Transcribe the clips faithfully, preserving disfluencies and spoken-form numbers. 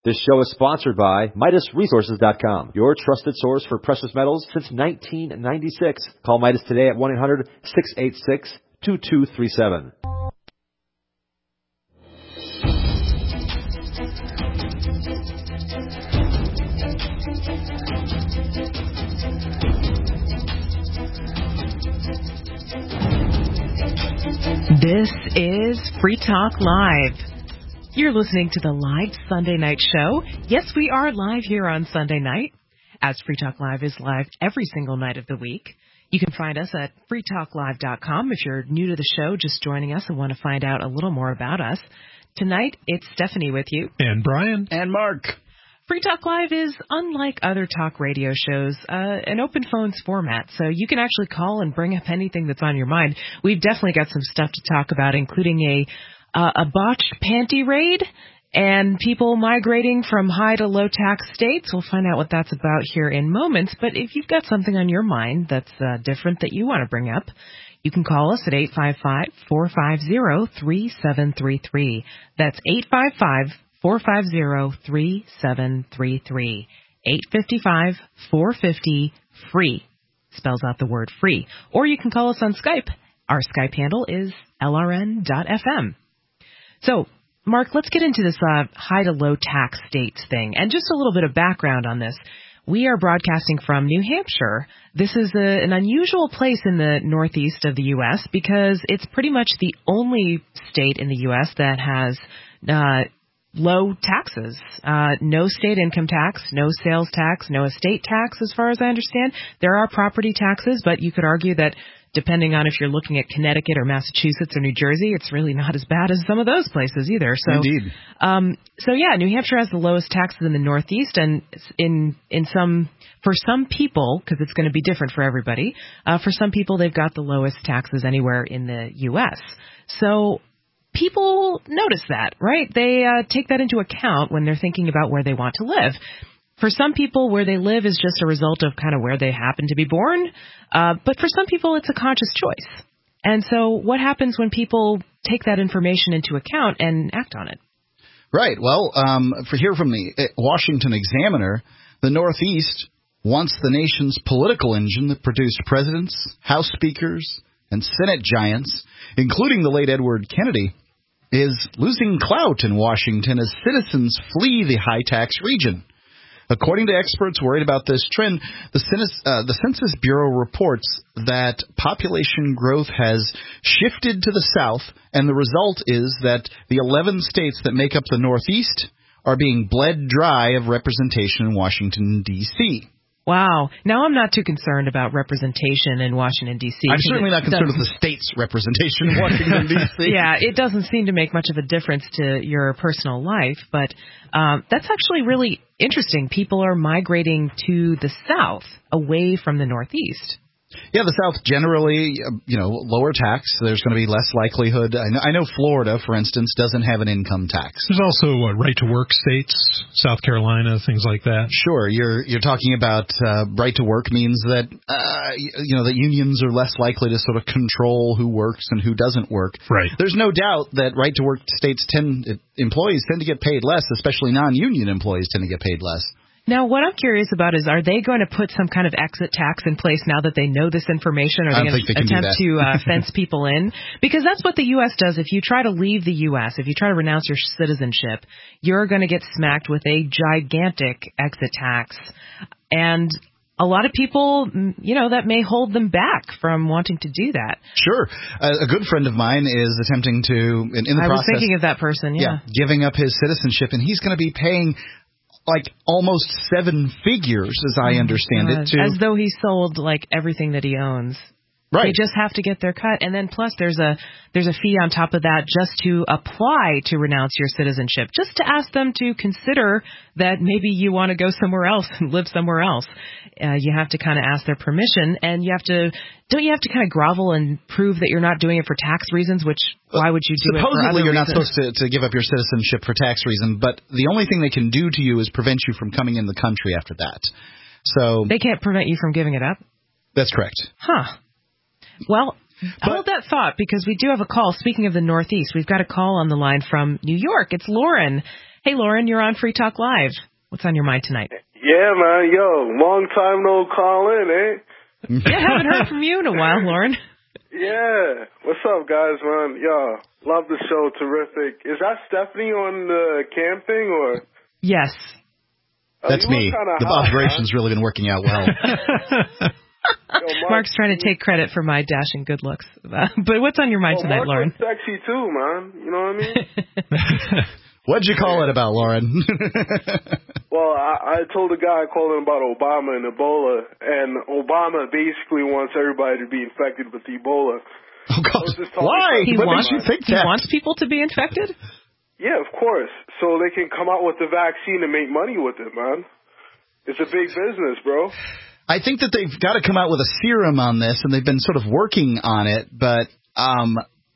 This show is sponsored by Midas Resources dot com, your trusted source for precious metals since nineteen ninety-six. Call Midas today at one eight hundred, six eight six, two two three seven. This is Free Talk Live. You're listening to the live Sunday night show. Yes, we are live here on Sunday night, as Free Talk Live is live every single night of the week. You can find us at free talk live dot com if you're new to the show, just joining us and want to find out a little more about us. Tonight, it's Stephanie with you. And Brian. And Mark. Free Talk Live is, unlike other talk radio shows, uh, an open phones format, so you can actually call and bring up anything that's on your mind. We've definitely got some stuff to talk about, including a uh, a botched panty raid and people migrating from high to low tax states. We'll find out what that's about here in moments, but if you've got something on your mind that's uh, different that you want to bring up, you can call us at eight five five, four five zero, three seven three three. That's eight five five, four five zero, three seven three three. eight five five, four five zero, free. Spells out the word free. Or you can call us on Skype. Our Skype handle is L R N dot F M. So, Mark, let's get into this uh, high to low tax states thing. And just a little bit of background on this. We are broadcasting from New Hampshire. This is a, an unusual place in the northeast of the U S because it's pretty much the only state in the U S that has uh, low taxes. Uh, no state income tax, no sales tax, no estate tax as far as I understand. There are property taxes, but you could argue that depending on if you're looking at Connecticut or Massachusetts or New Jersey, it's really not as bad as some of those places either. So, Indeed. Um, so yeah, New Hampshire has the lowest taxes in the Northeast, and in in some for some people, because it's going to be different for everybody. Uh, for some people, they've got the lowest taxes anywhere in the U S. So people notice that, right? They uh, take that into account when they're thinking about where they want to live. For some people, where they live is just a result of kind of where they happen to be born. Uh, but for some people, it's a conscious choice. And so what happens when people take that information into account and act on it? Right. Well, um, for here from the Washington Examiner, the Northeast, once the nation's political engine that produced presidents, House speakers, and Senate giants, including the late Edward Kennedy, is losing clout in Washington as citizens flee the high-tax region. According to experts worried about this trend, the Census, uh, the Census Bureau reports that population growth has shifted to the south, and the result is that the eleven states that make up the Northeast are being bled dry of representation in Washington, D C Wow. Now, I'm not too concerned about representation in Washington, D C I'm certainly not concerned with the state's representation in Washington, D C Yeah, it doesn't seem to make much of a difference to your personal life, but um, that's actually really interesting. People are migrating to the south, away from the Northeast. Yeah, the South generally, you know, lower tax. There's going to be less likelihood. I know, I know Florida, for instance, doesn't have an income tax. There's also uh, right-to-work states, South Carolina, things like that. Sure, you're you're talking about uh, right-to-work means that, uh, you know, that unions are less likely to sort of control who works and who doesn't work. Right. There's no doubt that right-to-work states tend, employees tend to get paid less, especially non-union employees tend to get paid less. Now, what I'm curious about is, are they going to put some kind of exit tax in place now that they know this information? Are they going to attempt to uh, fence people in? Because that's what the U S does. If you try to leave the U S, if you try to renounce your citizenship, you're going to get smacked with a gigantic exit tax. And a lot of people, you know, that may hold them back from wanting to do that. Sure. Uh, a good friend of mine is attempting to, in, in the I process... was thinking of that person, yeah. Yeah, giving up his citizenship, and he's going to be paying like almost seven figures, as I understand God. it. To, as though he sold like everything that he owns. Right. They just have to get their cut, and then plus there's a there's a fee on top of that just to apply to renounce your citizenship, just to ask them to consider that maybe you want to go somewhere else and live somewhere else. Uh, you have to kind of ask their permission, and you have to don't you have to kind of grovel and prove that you're not doing it for tax reasons? Which why would you do it? Supposedly, you're reasons? not supposed to, to give up your citizenship for tax reason, but the only thing they can do to you is prevent you from coming in the country after that. So they can't prevent you from giving it up? That's correct. Huh. Well, but, hold that thought, because we do have a call. Speaking of the Northeast, we've got a call on the line from New York. It's Lauren. Hey, Lauren, you're on Free Talk Live. What's on your mind tonight? Yeah, man. Yo, long time no call in, eh? Yeah, haven't heard from you in a while, Lauren. Yeah. What's up, guys, man? Yo, love the show. Terrific. Is that Stephanie on the cam thing, or? Yes. Oh, That's me. The hot, operation's man. really been working out well. Yo, Mark, Mark's trying to take credit for my dashing good looks. Uh, but what's on your mind oh, tonight, Mark Lauren? Mark's sexy too, man. You know what I mean? What'd you call it about, Lauren? Well, I, I told a guy I called him about Obama and Ebola, and Obama basically wants everybody to be infected with Ebola. Oh, God. Why? He, what wants, makes you think he that? wants people to be infected? Yeah, of course. So they can come out with the vaccine and make money with it, man. It's a big business, bro. I think that they've got to come out with a serum on this, and they've been sort of working on it. But, um,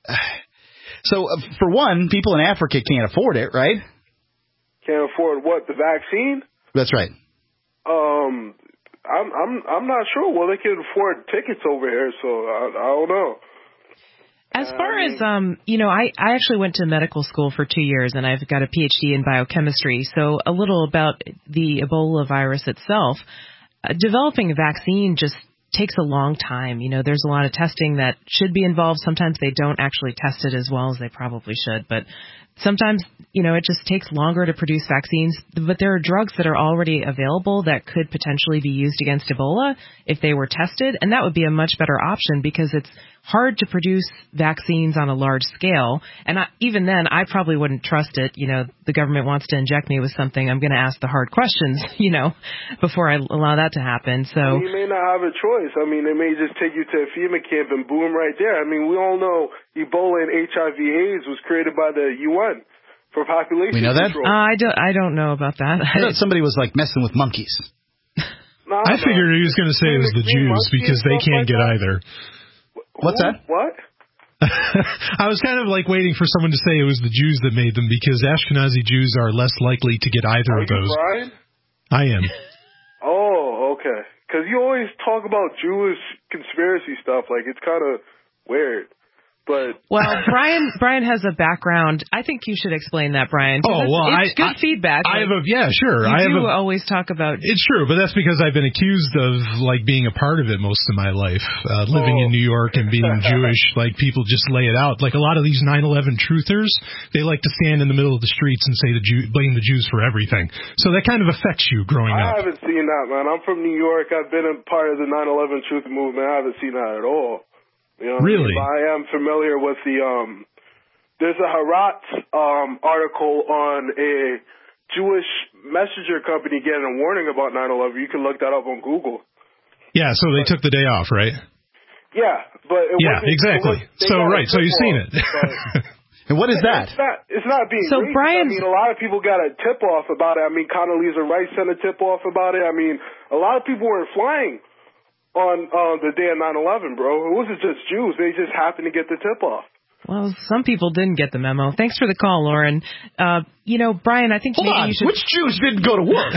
so uh, for one, people in Africa can't afford it, right? Can't afford what? The vaccine? That's right. Um, I'm I'm I'm not sure. Well, they can afford tickets over here, so I, I don't know. As far as, um, you know, I, I actually went to medical school for two years, and I've got a P H D in biochemistry. So a little about the Ebola virus itself. Uh, developing a vaccine just takes a long time. You know, there's a lot of testing that should be involved. Sometimes they don't actually test it as well as they probably should. But sometimes, you know, it just takes longer to produce vaccines. But there are drugs that are already available that could potentially be used against Ebola if they were tested. And that would be a much better option because it's hard to produce vaccines on a large scale. And I, even then, I probably wouldn't trust it. You know, the government wants to inject me with something. I'm going to ask the hard questions, you know, before I allow that to happen. So you may not have a choice. I mean, they may just take you to a FEMA camp and boom right there. I mean, we all know Ebola and H I V AIDS was created by the U N for population we know that? control. Uh, I don't. I don't know about that. I thought somebody was like messing with monkeys. Nah, I figured he was going to say it was the Jews because they can't get either. What's that? What? I was kind of like waiting for someone to say it was the Jews that made them because Ashkenazi Jews are less likely to get either Are of those. You Brian? I am. Oh, okay. Because you always talk about Jewish conspiracy stuff. Like, it's kind of weird. But well, Brian Brian has a background. I think you should explain that, Brian. Oh, well, it's I, good I, feedback. I have a yeah, sure. You I have do a, always talk about. It's true, but that's because I've been accused of like being a part of it most of my life, uh, living oh. in New York and being Jewish. Like people just lay it out. Like a lot of these nine eleven truthers, they like to stand in the middle of the streets and say the Jew, blame the Jews for everything. So that kind of affects you growing I up. I haven't seen that, man. I'm from New York. I've been a part of the nine eleven truth movement. I haven't seen that at all. You know, really? I am familiar with the, um, there's a Haaretz um, article on a Jewish messenger company getting a warning about nine eleven. You can look that up on Google. Yeah, so they but, took the day off, right? Yeah, but it yeah, wasn't, exactly. It was, so, right, so you've seen it. And what is that? It's not, it's not being so racist. Brian's... I mean, a lot of people got a tip-off about it. I mean, Condoleezza Rice sent a tip-off about it. I mean, a lot of people were flying on uh, the day of nine eleven, bro. It wasn't just Jews. They just happened to get the tip-off. Well, some people didn't get the memo. Thanks for the call, Lauren. Uh, you know, Brian, I think Hold maybe on. you should... Which Jews didn't go to work?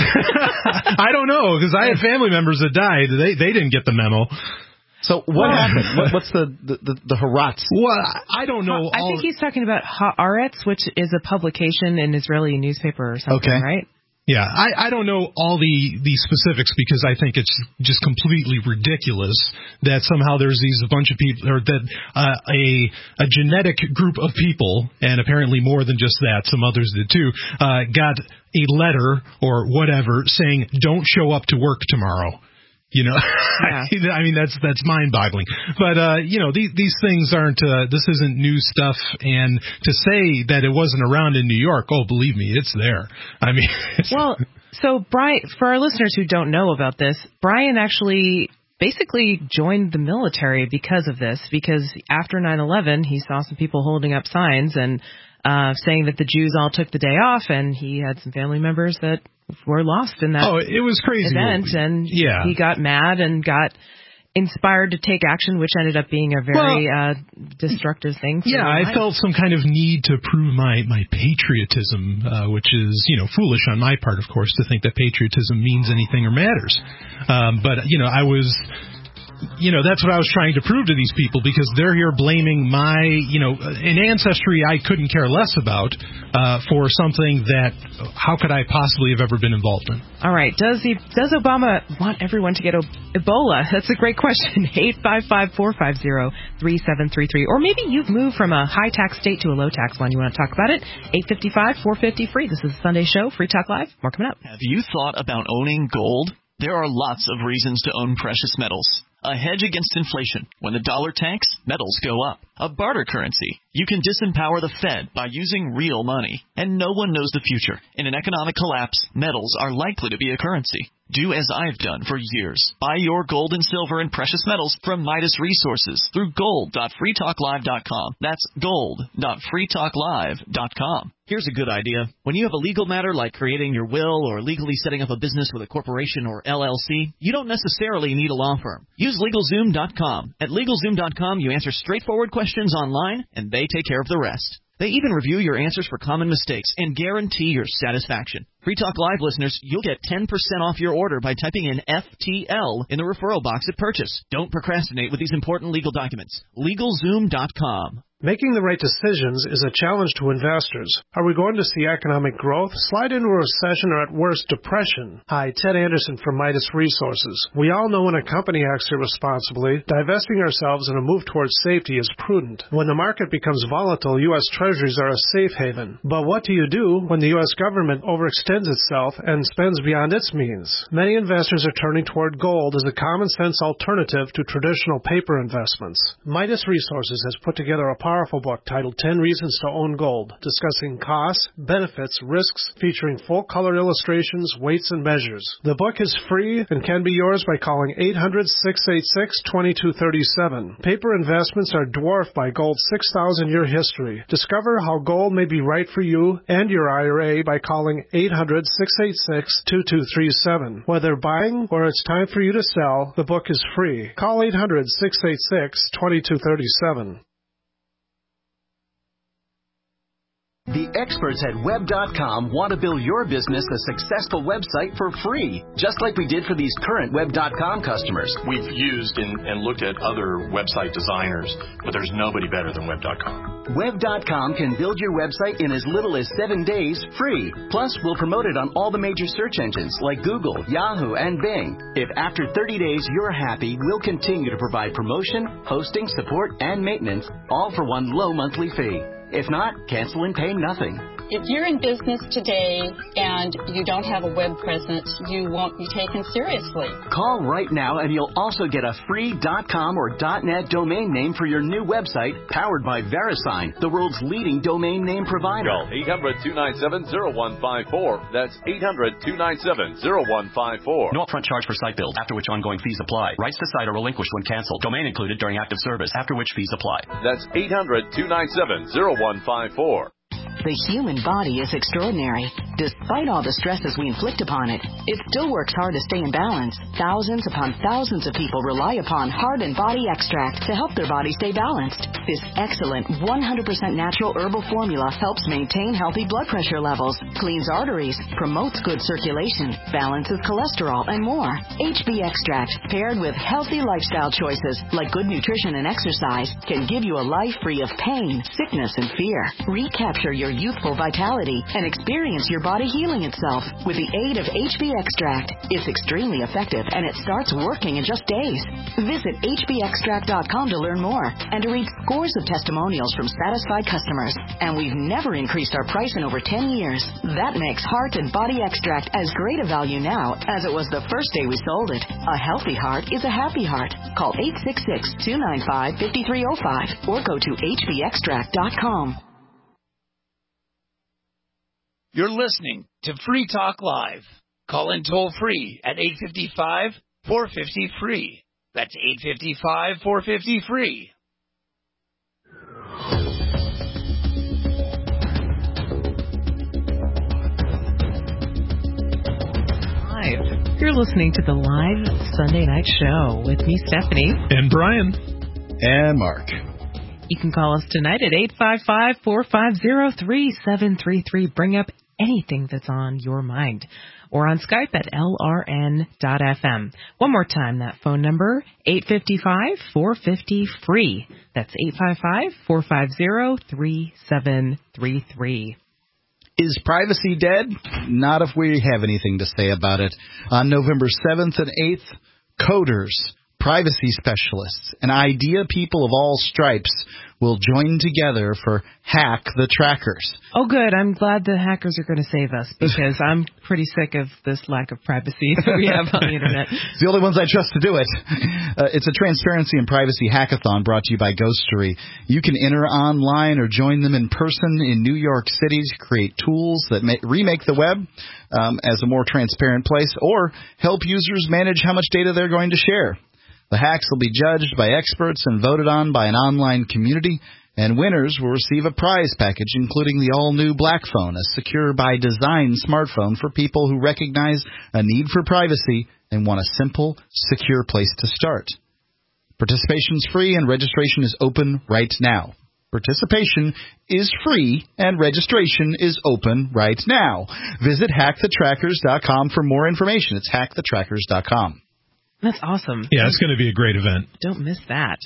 I don't know, because I have family members that died. They they didn't get the memo. So what well, happened? What, what's the the, the, the Haaretz? Well, I don't know. I think he's talking about Haaretz, which is a publication, an Israeli newspaper or something, okay. right? Yeah, I, I don't know all the, the specifics because I think it's just completely ridiculous that somehow there's these a bunch of people, or that uh, a a genetic group of people, and apparently more than just that, some others did too, uh, got a letter or whatever saying don't show up to work tomorrow. You know, yeah. I mean, that's that's mind-boggling. But, uh, you know, these, these things aren't, uh, this isn't new stuff. And to say that it wasn't around in New York, oh, believe me, it's there. I mean, it's well, so Brian, for our listeners who don't know about this, Brian actually basically joined the military because of this, because after nine eleven, he saw some people holding up signs and uh, saying that the Jews all took the day off, and he had some family members that were lost in that oh, it was crazy event, and yeah. he got mad and got inspired to take action, which ended up being a very well, uh, destructive thing. For yeah, I felt some kind of need to prove my, my patriotism, uh, which is, you know, foolish on my part, of course, to think that patriotism means anything or matters. Um, but, you know, I was you know, that's what I was trying to prove to these people, because they're here blaming my, you know, an ancestry I couldn't care less about uh, for something that how could I possibly have ever been involved in? All right. Does he, does Obama want everyone to get Ebola? That's a great question. eight five five, four five zero, three seven three three. Or maybe you've moved from a high-tax state to a low-tax one. You want to talk about it? eight five five, four five zero, free. This is the Sunday Show. Free Talk Live. More coming up. Have you thought about owning gold? There are lots of reasons to own precious metals. A hedge against inflation. When the dollar tanks, metals go up. A barter currency. You can disempower the Fed by using real money. And no one knows the future. In an economic collapse, metals are likely to be a currency. Do as I've done for years. Buy your gold and silver and precious metals from Midas Resources through gold dot free talk live dot com. That's gold dot free talk live dot com. Here's a good idea. When you have a legal matter like creating your will or legally setting up a business with a corporation or L L C, you don't necessarily need a law firm. Use LegalZoom dot com. At LegalZoom dot com, you answer straightforward questions online, and they take care of the rest. They even review your answers for common mistakes and guarantee your satisfaction. Free Talk Live listeners, you'll get ten percent off your order by typing in F T L in the referral box at purchase. Don't procrastinate with these important legal documents. LegalZoom dot com. Making the right decisions is a challenge to investors. Are we going to see economic growth, slide into a recession, or at worst, depression? Hi, Ted Anderson from Midas Resources. We all know when a company acts irresponsibly, divesting ourselves in a move towards safety is prudent. When the market becomes volatile, U S Treasuries are a safe haven. But what do you do when the U S government overextends itself and spends beyond its means? Many investors are turning toward gold as a common-sense alternative to traditional paper investments. Midas Resources has put together a powerful book titled ten Reasons to Own Gold, discussing costs, benefits, risks, featuring full-color illustrations, weights, and measures. The book is free and can be yours by calling eight hundred, six eight six, two two three seven. Paper investments are dwarfed by gold's six thousand year history. Discover how gold may be right for you and your I R A by calling eight hundred, six eight six, two two three seven. Whether buying or it's time for you to sell, the book is free. Call eight hundred, six eight six, two two three seven. The experts at web dot com want to build your business a successful website for free, just like we did for these current web dot com customers. We've used and, and looked at other website designers, but there's nobody better than web dot com. web dot com can build your website in as little as seven days free. Plus, we'll promote it on all the major search engines like Google, Yahoo, and Bing. If after thirty days you're happy, we'll continue to provide promotion, hosting, support, and maintenance, all for one low monthly fee. If not, cancel and pay nothing. If you're in business today and you don't have a web presence, you won't be taken seriously. Call right now and you'll also get a free .com or .net domain name for your new website powered by VeriSign, the world's leading domain name provider. Call eight hundred, two nine seven, zero one five four. That's eight hundred, two nine seven, zero one five four. No upfront charge for site build, after which ongoing fees apply. Rights to site are relinquished when canceled. Domain included during active service, after which fees apply. That's eight hundred, two nine seven, zero one five four. The human body is extraordinary. Despite all the stresses we inflict upon it, it still works hard to stay in balance. Thousands upon thousands of people rely upon Heart and Body Extract to help their body stay balanced. This excellent one hundred percent natural herbal formula helps maintain healthy blood pressure levels, cleans arteries, promotes good circulation, balances cholesterol, and more. H B Extract, paired with healthy lifestyle choices like good nutrition and exercise, can give you a life free of pain, sickness, and fear. Recapture your youthful vitality and experience your body healing itself with the aid of H B Extract. It's extremely effective and it starts working in just days. Visit H B extract dot com to learn more and to read scores of testimonials from satisfied customers. And we've never increased our price in over ten years. That makes Heart and Body Extract as great a value now as it was the first day we sold it. A healthy heart is a happy heart. Call eight six six, two nine five, five three zero five or go to H B extract dot com. You're listening to Free Talk Live. Call in toll free at eight five five, four five zero, free. That's eight five five, four five zero, free. Live. You're listening to the live Sunday night show with me, Stephanie. And Brian. And Mark. You can call us tonight at eight five five, four five zero, three seven three three. Bring up anything that's on your mind. Or on Skype at L R N dot F M. One more time, that phone number, eight five five, four five zero, F R E E. That's eight five five, four five zero, three seven three three. Is privacy dead? Not if we have anything to say about it. On November seventh and eighth, coders, privacy specialists, and idea people of all stripes will join together for Hack the Trackers. Oh, good. I'm glad the hackers are going to save us, because I'm pretty sick of this lack of privacy that we have on the Internet. It's the only ones I trust to do it. Uh, it's a transparency and privacy hackathon brought to you by Ghostery. You can enter online or join them in person in New York City to create tools that ma- remake the web um, as a more transparent place, or help users manage how much data they're going to share. The hacks will be judged by experts and voted on by an online community, and winners will receive a prize package including the all-new Blackphone, a secure-by-design smartphone for people who recognize a need for privacy and want a simple, secure place to start. Participation is free and registration is open right now. Participation is free and registration is open right now. Visit hack the trackers dot com for more information. It's hack the trackers dot com. That's awesome. Yeah, it's going to be a great event. Don't miss that.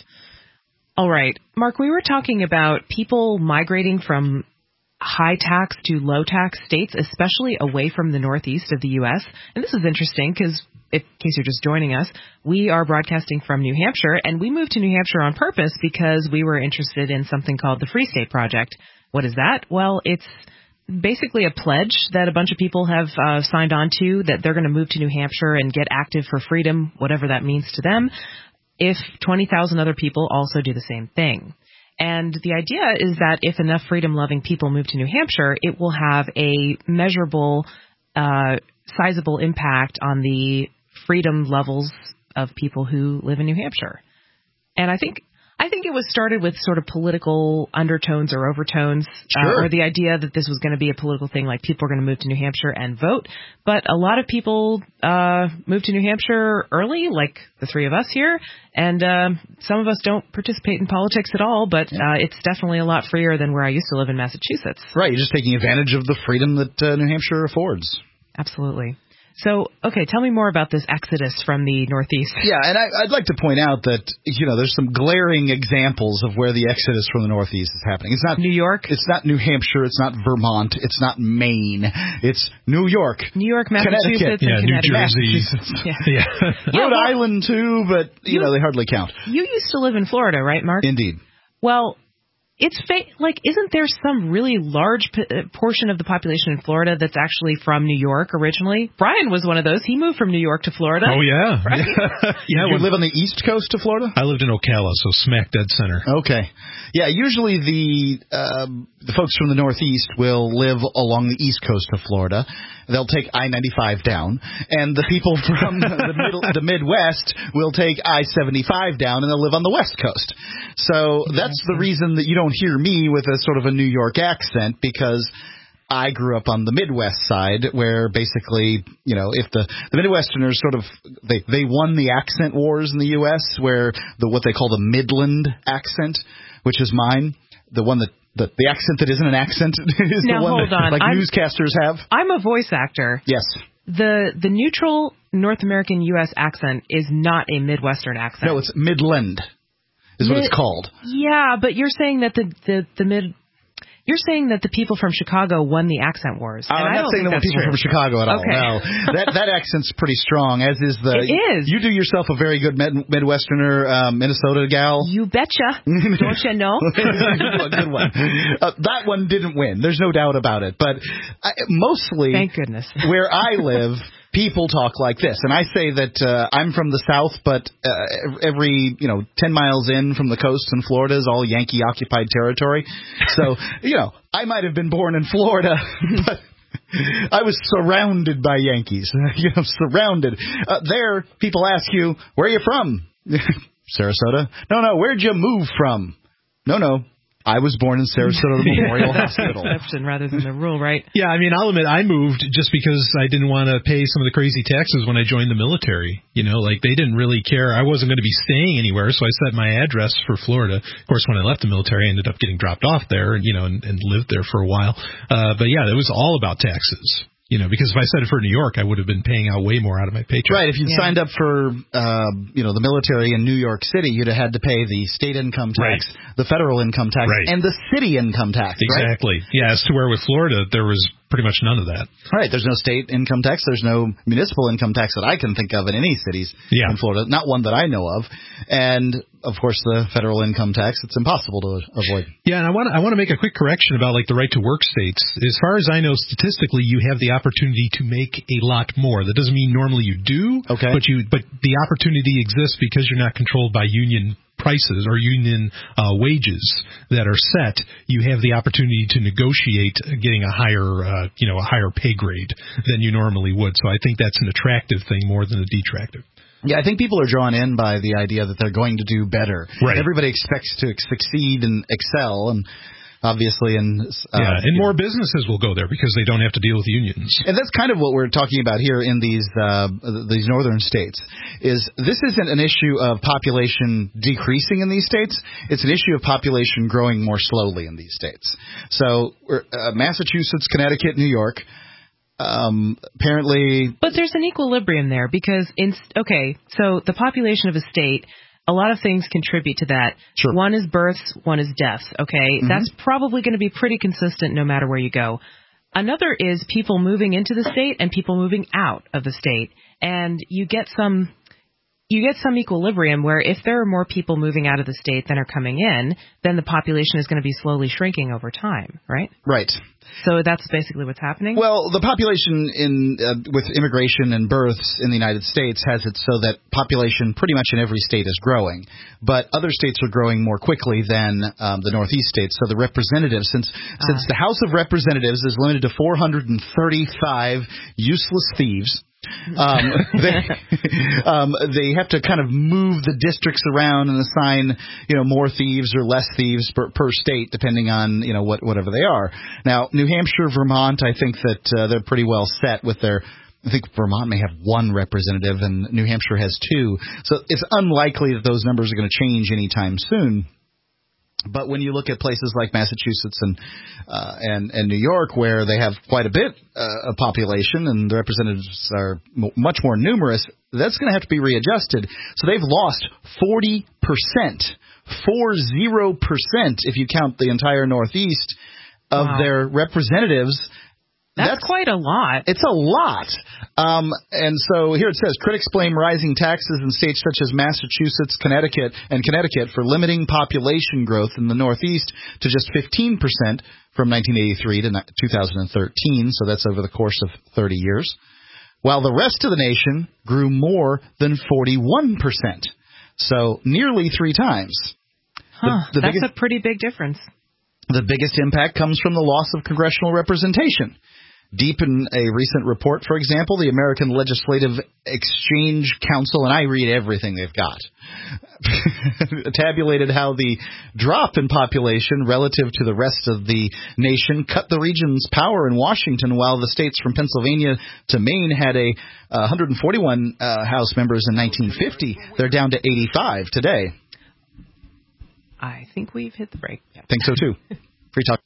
All right. Mark, we were talking about people migrating from high tax to low tax states, especially away from the northeast of the U S. And this is interesting because, in case you're just joining us, we are broadcasting from New Hampshire, and we moved to New Hampshire on purpose because we were interested in something called the Free State Project. What is that? Well, it's basically a pledge that a bunch of people have uh, signed on to, that they're going to move to New Hampshire and get active for freedom, whatever that means to them, if twenty thousand other people also do the same thing. And the idea is that if enough freedom-loving people move to New Hampshire, it will have a measurable, uh, sizable impact on the freedom levels of people who live in New Hampshire. And I think I think it was started with sort of political undertones or overtones, sure. uh, or the idea that this was going to be a political thing, like people are going to move to New Hampshire and vote. But a lot of people uh, moved to New Hampshire early, like the three of us here, and uh, some of us don't participate in politics at all, but uh, it's definitely a lot freer than where I used to live in Massachusetts. Right, you're just taking advantage of the freedom that uh, New Hampshire affords. Absolutely. So, okay, tell me more about this exodus from the Northeast. Yeah, and I, I'd like to point out that, you know, there's some glaring examples of where the exodus from the Northeast is happening. It's not New York. It's not New Hampshire. It's not Vermont. It's not Maine. It's New York. New York, Massachusetts, yeah, and New Connecticut. Jersey. Yeah. yeah. yeah Rhode well, Island, too, but, you, you know, they hardly count. You used to live in Florida, right, Mark? Indeed. Well, it's fa- like, isn't there some really large p- portion of the population in Florida that's actually from New York originally? Brian was one of those. He moved from New York to Florida. Oh, yeah. Right? yeah, you when, live on the East Coast of Florida? I lived in Ocala, so smack dead center. Okay. Yeah, usually the uh, the folks from the Northeast will live along the East Coast of Florida. They'll take I ninety-five down, and the people from the, middle, the Midwest will take I seventy-five down, and they'll live on the West Coast. So that's the reason that you don't hear me with a sort of a New York accent, because I grew up on the Midwest side, where basically, you know, if the, the Midwesterners sort of, they, they won the accent wars in the U S, where the what they call the Midland accent, which is mine, the one that The, the accent that isn't an accent is now, the one hold that on. like I'm, newscasters have. I'm a voice actor. Yes. The the neutral North American U S accent is not a Midwestern accent. No, it's Midland is Mid, what it's called. Yeah, but you're saying that the, the, the mid... You're saying that the people from Chicago won the accent wars. Uh, and I'm I not don't saying think there were people true. from Chicago at all. Okay. No, that that accent's pretty strong. As is the. It is. You do yourself a very good Mid- Midwesterner, uh, Minnesota gal. You betcha. Don't you know? A good one. Uh, that one didn't win. There's no doubt about it. But I, mostly, thank goodness, where I live, people talk like this. And I say that uh, I'm from the South, but uh, every, you know, ten miles in from the coast in Florida is all Yankee-occupied territory. So, you know, I might have been born in Florida, but I was surrounded by Yankees. You know, surrounded. Uh, there, people ask you, where are you from? Sarasota? No, no, where'd you move from? No, no, I was born in Sarasota Memorial Hospital. Exception rather than the rule, right? Yeah, I mean, I'll admit I moved just because I didn't want to pay some of the crazy taxes when I joined the military. You know, like they didn't really care. I wasn't going to be staying anywhere, so I set my address for Florida. Of course, when I left the military, I ended up getting dropped off there, and you know, and, and lived there for a while. Uh, but yeah, it was all about taxes. You know, because if I said it for New York, I would have been paying out way more out of my paycheck. Right. If you Yeah. signed up for, uh, you know, the military in New York City, you'd have had to pay the state income tax, Right. the federal income tax, Right. and the city income tax. Exactly. Right? Yeah, as to where with Florida, there was pretty much none of that. Right. There's no state income tax. There's no municipal income tax that I can think of in any cities Yeah. in Florida. Not one that I know of. And, of course, the federal income tax, it's impossible to avoid. Yeah, and I want to, I want to make a quick correction about like the right to work states. As far as I know, statistically, you have the opportunity to make a lot more. That doesn't mean normally you do. Okay. But you, but the opportunity exists because you're not controlled by union prices or union uh, wages that are set. You have the opportunity to negotiate getting a higher, uh, you know, a higher pay grade than you normally would. So I think that's an attractive thing more than a detractive. Yeah, I think people are drawn in by the idea that they're going to do better. Right. Everybody expects to succeed and excel, and obviously, and uh, yeah, and more businesses will go there because they don't have to deal with unions. And that's kind of what we're talking about here in these uh, these northern states. Is this isn't an issue of population decreasing in these states? It's an issue of population growing more slowly in these states. So, uh, Massachusetts, Connecticut, New York. Um, apparently, But there's an equilibrium there because, in, okay, so the population of a state, a lot of things contribute to that. Sure. One is births, one is deaths, okay? Mm-hmm. That's probably going to be pretty consistent no matter where you go. Another is people moving into the state and people moving out of the state. And you get some... You get some equilibrium where if there are more people moving out of the state than are coming in, then the population is going to be slowly shrinking over time, right? Right. So that's basically what's happening? Well, the population in uh, with immigration and births in the United States has it so that population pretty much in every state is growing. But other states are growing more quickly than um, the Northeast states. So the representatives, since uh. since the House of Representatives is limited to four hundred thirty-five useless thieves, um, they, um, they have to kind of move the districts around and assign, you know, more thieves or less thieves per, per state, depending on, you know, what, whatever they are. Now, New Hampshire, Vermont, I think that uh, they're pretty well set with their. I think Vermont may have one representative and New Hampshire has two. So it's unlikely that those numbers are going to change anytime soon. But when you look at places like Massachusetts and uh, and and New York, where they have quite a bit uh, of population and the representatives are m- much more numerous, that's going to have to be readjusted. So they've lost forty percent, four zero percent, if you count the entire Northeast of wow. their representatives. That's, That's quite a lot. It's a lot. Um, and so here it says, critics blame rising taxes in states such as Massachusetts, Connecticut, and Connecticut for limiting population growth in the Northeast to just fifteen percent from nineteen eighty-three to two thousand thirteen. So that's over the course of thirty years. While the rest of the nation grew more than forty-one percent. So nearly three times. Huh, the, the that's biggest, a pretty big difference. The biggest impact comes from the loss of congressional representation. Deep in a recent report, for example, the American Legislative Exchange Council, and I read everything they've got, tabulated how the drop in population relative to the rest of the nation cut the region's power in Washington, while the states from Pennsylvania to Maine had a uh, one hundred forty-one uh, House members in nineteen fifty. They're down to eighty-five today. I think we've hit the break. I think so, too. Free talk.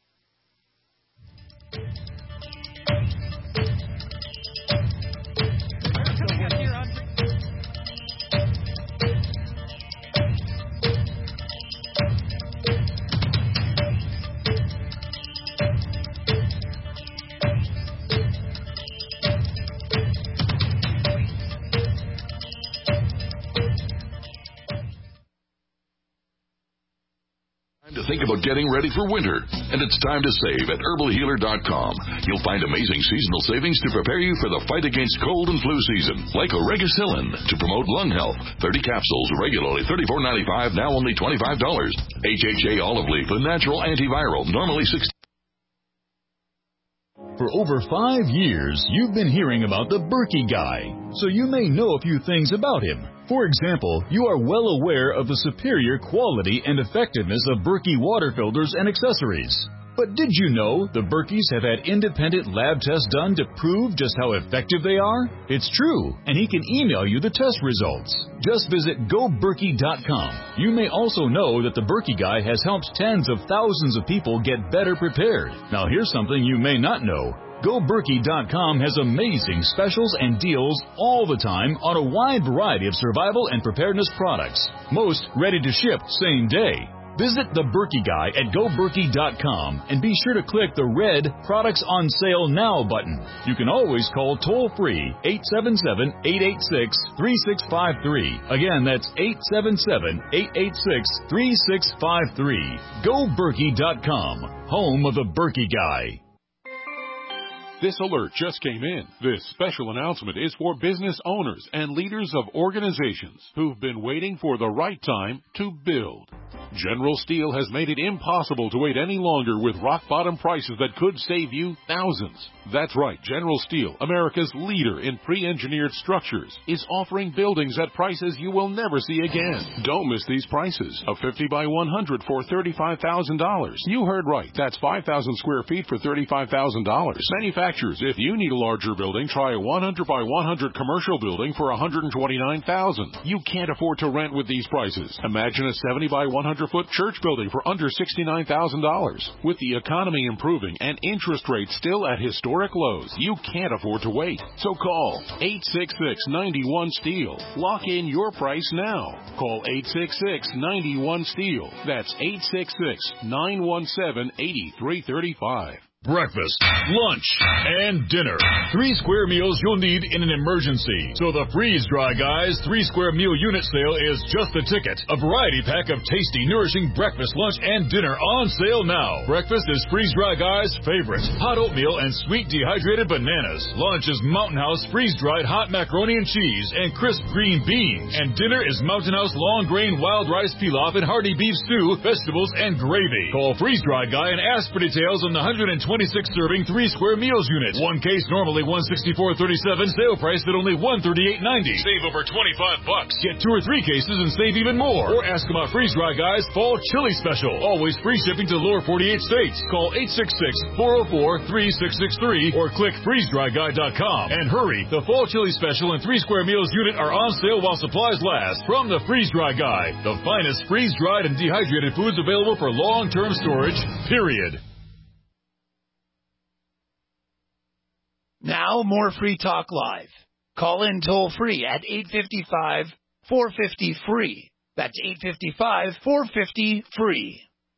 To think about getting ready for winter, and it's time to save at herbal healer dot com. You'll find amazing seasonal savings to prepare you for the fight against cold and flu season, like Oregacillin to promote lung health, thirty capsules, regularly thirty-four ninety-five, now only twenty-five dollars. H H A olive leaf, a natural antiviral, normally sixty dollars. For over five years, you've been hearing about the Berkey guy, so you may know a few things about him. For example, you are well aware of the superior quality and effectiveness of Berkey water filters and accessories. But did you know the Berkeys have had independent lab tests done to prove just how effective they are? It's true, and he can email you the test results. Just visit go berkey dot com. You may also know that the Berkey Guy has helped tens of thousands of people get better prepared. Now here's something you may not know. go berkey dot com has amazing specials and deals all the time on a wide variety of survival and preparedness products. Most ready to ship same day. Visit the Berkey Guy at go berkey dot com and be sure to click the red Products on Sale Now button. You can always call toll-free eight seven seven, eight eight six, three six five three. Again, that's eight seven seven, eight eight six, three six five three. go berkey dot com, home of the Berkey Guy. This alert just came in. This special announcement is for business owners and leaders of organizations who've been waiting for the right time to build. General Steel has made it impossible to wait any longer with rock-bottom prices that could save you thousands. That's right, General Steel, America's leader in pre-engineered structures, is offering buildings at prices you will never see again. Don't miss these prices. A fifty by one hundred for thirty-five thousand dollars. You heard right. That's five thousand square feet for thirty-five thousand dollars. Manufacturers, if you need a larger building, try a one hundred by one hundred commercial building for one hundred twenty-nine thousand dollars. You can't afford to rent with these prices. Imagine a seventy by one hundred foot church building for under sixty-nine thousand dollars. With the economy improving and interest rates still at historic lows, you can't afford to wait. So call eight six six, nine one, STEEL. Lock in your price now. Call eight six six, nine one, STEEL. That's eight six six, nine one seven, eight three three five. Breakfast, lunch, and dinner. Three square meals you'll need in an emergency. So the Freeze Dry Guys three square meal unit sale is just the ticket. A variety pack of tasty, nourishing breakfast, lunch, and dinner on sale now. Breakfast is Freeze Dry Guys' favorite. Hot oatmeal and sweet dehydrated bananas. Lunch is Mountain House freeze-dried hot macaroni and cheese and crisp green beans. And dinner is Mountain House long grain wild rice pilaf and hearty beef stew, vegetables, and gravy. Call Freeze Dry Guy and ask for details on the one hundred twenty-six serving three square meals unit. One case normally one sixty-four thirty-seven, sale price at only one thirty-eight ninety. Save over twenty-five bucks. Get two or three cases and save even more. Or ask about Freeze Dry Guys Fall Chili Special. Always free shipping to the lower forty-eight states. Call eight six six, four oh four, three six six three or click freeze dry guy dot com. And hurry, the Fall Chili Special and three square meals unit are on sale while supplies last. From the Freeze Dry Guy, the finest freeze-dried and dehydrated foods available for long-term storage, period. Now, more Free Talk Live. Call in toll-free at eight five five, four five zero, free. That's eight five five, four five zero, free.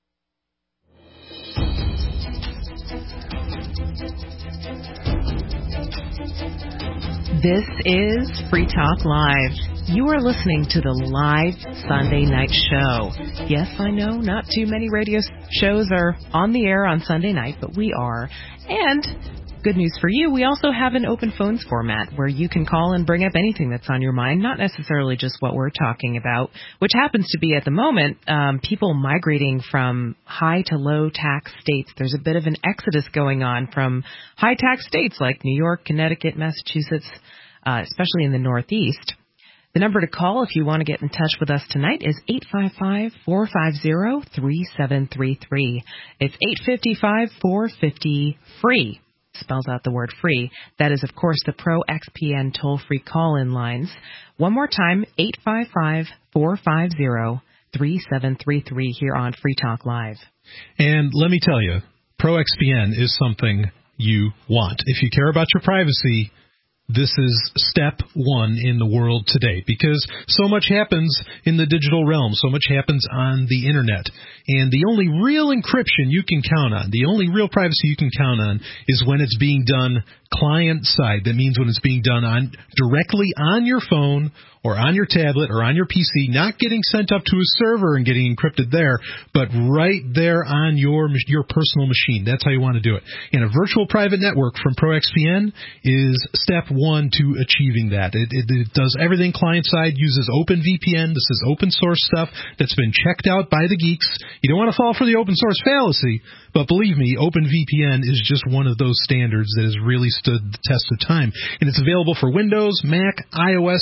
This is Free Talk Live. You are listening to the live Sunday night show. Yes, I know not too many radio shows are on the air on Sunday night, but we are. And good news for you, we also have an open phones format where you can call and bring up anything that's on your mind, not necessarily just what we're talking about, which happens to be at the moment um, people migrating from high to low tax states. There's a bit of an exodus going on from high tax states like New York, Connecticut, Massachusetts, uh, especially in the Northeast. The number to call if you want to get in touch with us tonight is eight five five, four five zero, three seven three three. It's eight five five, four five zero, free. Spells out the word free. That is, of course, the Pro X P N toll-free call-in lines. One more time, eight five five, four five zero, three seven three three here on Free Talk Live. And let me tell you, Pro X P N is something you want. If you care about your privacy, this is step one in the world today, because so much happens in the digital realm, so much happens on the internet, and the only real encryption you can count on, the only real privacy you can count on, is when it's being done client side. That means when it's being done on directly on your phone or on your tablet or on your P C, not getting sent up to a server and getting encrypted there, but right there on your your personal machine. That's how you want to do it. And a virtual private network from Pro X P N is step one to achieving that. It, it, it does everything client side, uses OpenVPN. This is open source stuff that's been checked out by the geeks. You don't want to fall for the open source fallacy, but believe me, OpenVPN is just one of those standards that has really stood the test of time. And it's available for Windows, Mac, iOS,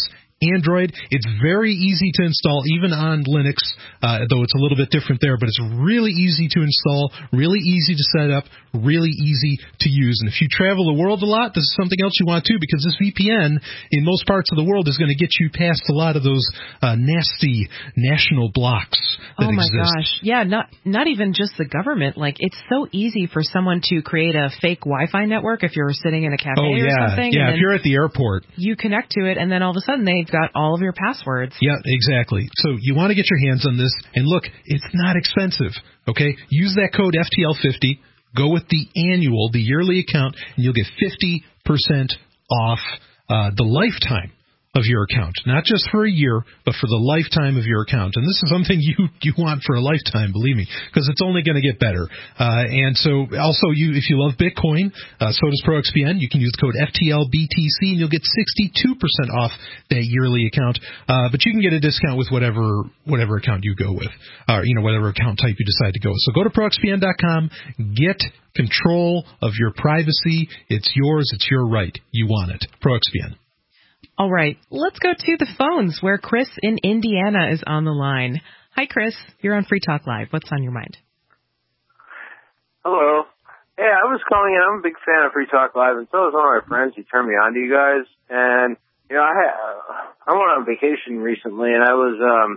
Android. It's very easy to install, even on Linux, uh, though it's a little bit different there, but it's really easy to install, really easy to set up, really easy to use. And if you travel the world a lot, this is something else you want to, because this V P N in most parts of the world is going to get you past a lot of those uh, nasty national blocks that Oh my exist. gosh. Yeah, not not even just the government. Like, it's so easy for someone to create a fake Wi-Fi network if you're sitting in a cafe oh, or yeah. something. Yeah, and if you're at the airport. You connect to it, and then all of a sudden they've got all of your passwords. Yeah, exactly. So you want to get your hands on this, and look, it's not expensive, okay? Use that code F T L fifty, go with the annual, the yearly account, and you'll get fifty percent off uh, the lifetime of your account. Not just for a year, but for the lifetime of your account. And this is something you, you want for a lifetime, believe me, because it's only going to get better. Uh, and so also, you if you love Bitcoin, uh, so does ProXPN, you can use the code F T L B T C, and you'll get sixty-two percent off that yearly account. Uh, but you can get a discount with whatever whatever account you go with, or, you know, whatever account type you decide to go with. So go to Pro X P N dot com, get control of your privacy. It's yours. It's your right. You want it. ProXPN. All right, let's go to the phones where Chris in Indiana is on the line. Hi, Chris. You're on Free Talk Live. What's on your mind? Hello. Hey, I was calling in. I'm a big fan of Free Talk Live, and so is one of my friends. He turned me on to you guys. And, you know, I had, I went on vacation recently, and I was, um,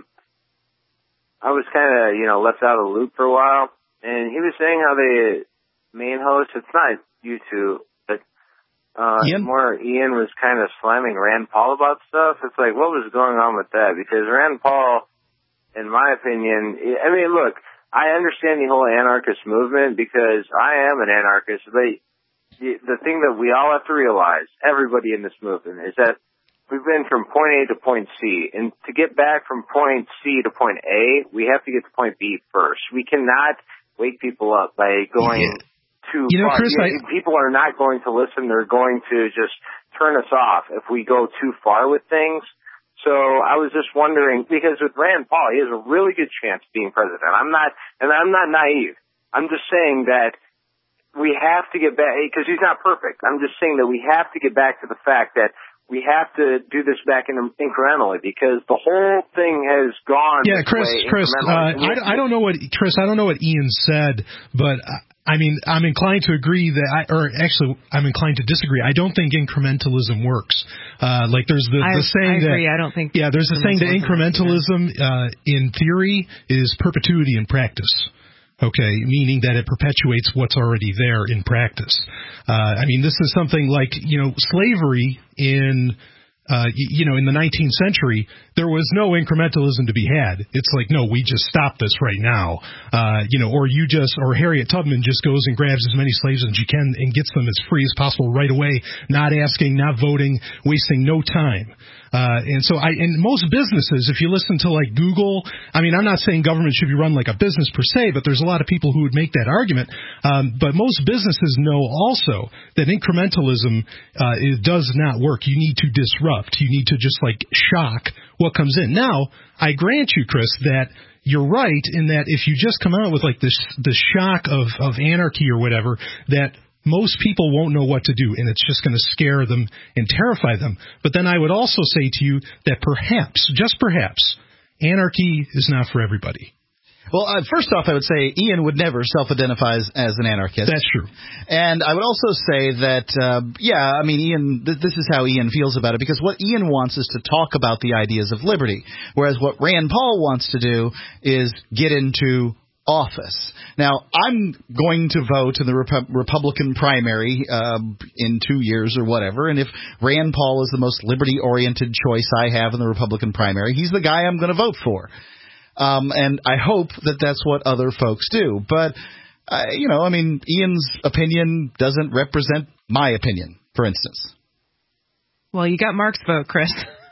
I was kind of, you know, left out of the loop for a while. And he was saying how the main host, it's not YouTube, but Uh, Ian? more Ian was kind of slamming Rand Paul about stuff. It's like, what was going on with that? Because Rand Paul, in my opinion, I mean, look, I understand the whole anarchist movement because I am an anarchist, but the, the thing that we all have to realize, everybody in this movement, is that we've been from point A to point C. And to get back from point C to point A, we have to get to point B first. We cannot wake people up by going... Yeah. Too you know, far. Chris, you, I... people are not going to listen. They're going to just turn us off if we go too far with things. So I was just wondering, because with Rand Paul, he has a really good chance of being president. I'm not, and I'm not naive. I'm just saying that we have to get back, because he's not perfect. I'm just saying that we have to get back to the fact that we have to do this back in, incrementally, because the whole thing has gone. Yeah, Chris, Chris, uh, I, I don't know what Chris, I don't know what Ian said, but. Uh, I mean, I'm inclined to agree that, I, or actually, I'm inclined to disagree. I don't think incrementalism works. Uh, like there's the, I, the saying I agree. that, I don't think. Yeah, there's the saying that incrementalism, uh, in theory, is perpetuity in practice. Okay, meaning that it perpetuates what's already there in practice. Uh, I mean, this is something like, you know, slavery in. Uh, you, you know, in the nineteenth century, there was no incrementalism to be had. It's like, no, we just stop this right now. Uh, you know, or you just, or Harriet Tubman just goes and grabs as many slaves as she can and gets them as free as possible right away, not asking, not voting, wasting no time. Uh, and so I, and most businesses, if you listen to like Google, I mean, I'm not saying government should be run like a business per se, but there's a lot of people who would make that argument. Um, but most businesses know also that incrementalism, uh, it does not work. You need to disrupt. You need to just like shock what comes in. Now, I grant you, Chris, that you're right in that if you just come out with like this, the shock of, of anarchy or whatever, that most people won't know what to do, and it's just going to scare them and terrify them. But then I would also say to you that perhaps, just perhaps, anarchy is not for everybody. Well, uh, first off, I would say Ian would never self-identify as, as an anarchist. That's true. And I would also say that, uh, yeah, I mean, Ian, th- this is how Ian feels about it, because what Ian wants is to talk about the ideas of liberty, whereas what Rand Paul wants to do is get into office. Now, I'm going to vote in the Rep- Republican primary uh, in two years or whatever, and if Rand Paul is the most liberty-oriented choice I have in the Republican primary, he's the guy I'm going to vote for. Um, and I hope that that's what other folks do. But, uh, you know, I mean, Ian's opinion doesn't represent my opinion, for instance. Well, you got Mark's vote, Chris.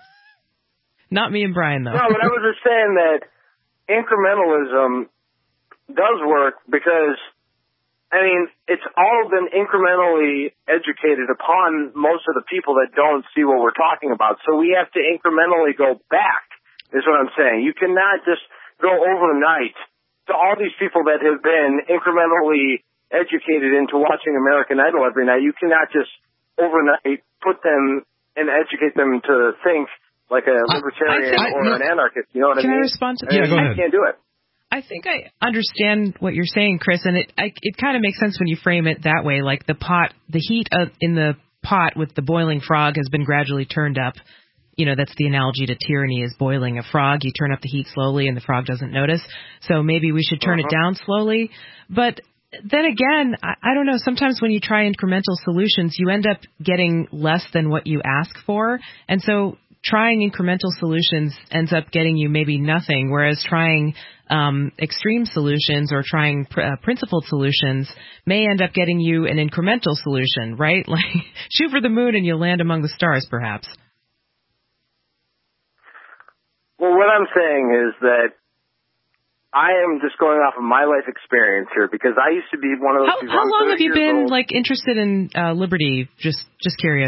Not me and Brian, though. No, but I was just saying that incrementalism does work because, I mean, it's all been incrementally educated upon most of the people that don't see what we're talking about. So we have to incrementally go back, is what I'm saying. You cannot just go overnight to all these people that have been incrementally educated into watching American Idol every night. You cannot just overnight put them and educate them to think like a libertarian I, I, or no, an anarchist. You know what I can mean? I respond to I mean, Yeah, go ahead. I can't do it. I think I understand what you're saying, Chris, and it I, it kind of makes sense when you frame it that way. Like the pot, the heat of, in the pot with the boiling frog has been gradually turned up. You know, that's the analogy to tyranny is boiling a frog. You turn up the heat slowly and the frog doesn't notice. So maybe we should turn uh-huh. it down slowly. But then again, I, I don't know, sometimes when you try incremental solutions, you end up getting less than what you ask for. And so trying incremental solutions ends up getting you maybe nothing, whereas trying um, extreme solutions or trying pr- uh, principled solutions may end up getting you an incremental solution, right? Like shoot for the moon and you'll land among the stars, perhaps. Well, what I'm saying is that I am just going off of my life experience here because I used to be one of those How, people. how long have you been old. like interested in uh, liberty? Just, just curious.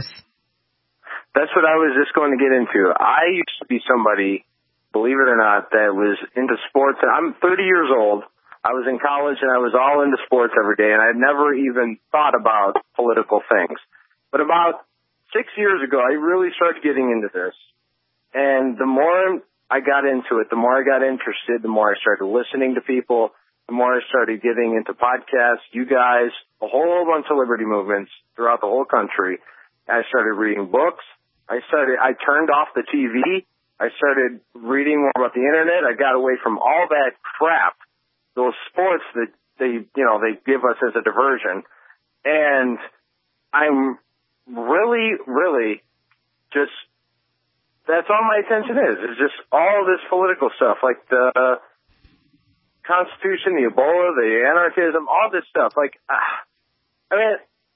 That's what I was just going to get into. I used to be somebody, believe it or not, that was into sports. I'm thirty years old. I was in college and I was all into sports every day, and I had never even thought about political things. But about six years ago, I really started getting into this. And the more I got into it, the more I got interested, the more I started listening to people, the more I started getting into podcasts, you guys, a whole bunch of liberty movements throughout the whole country. I started reading books. I started, I turned off the T V. I started reading more about the internet. I got away from all that crap, those sports that they, you know, they give us as a diversion. And I'm really, really just, that's all my attention is. It's just all this political stuff, like the uh, Constitution, the Ebola, the anarchism, all this stuff. Like, uh, I mean,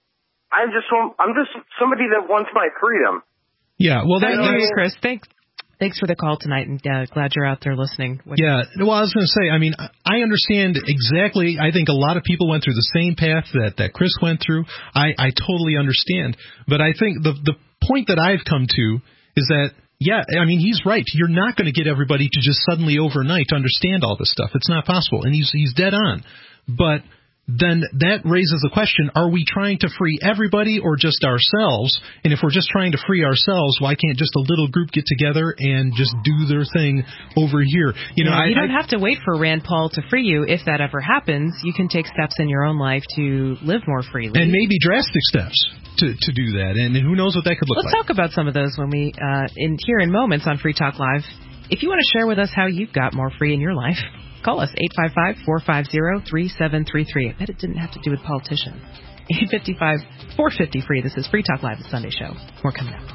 I'm just, I'm just somebody that wants my freedom. Yeah, well, that, thanks, Chris. Thanks, thanks for the call tonight, and uh, glad you're out there listening. What yeah, well, I was going to say, I mean, I understand exactly. I think a lot of people went through the same path that, that Chris went through. I, I totally understand. But I think the the point that I've come to is that, yeah, I mean, he's right. You're not going to get everybody to just suddenly overnight understand all this stuff. It's not possible, and he's he's dead on. But then that raises the question, are we trying to free everybody or just ourselves? And if we're just trying to free ourselves, why can't just a little group get together and just do their thing over here? You know, yeah, I, you don't I, have to wait for Rand Paul to free you. If that ever happens, you can take steps in your own life to live more freely. And maybe drastic steps to, to do that. And who knows what that could look Let's like. Let's talk about some of those when we, uh, in here in moments on Free Talk Live. If you want to share with us how you've got more free in your life, call us, eight five five, four five zero, three seven three three. I bet it didn't have to do with politicians. eight five five, four five zero, free. This is Free Talk Live, the Sunday show. More coming up.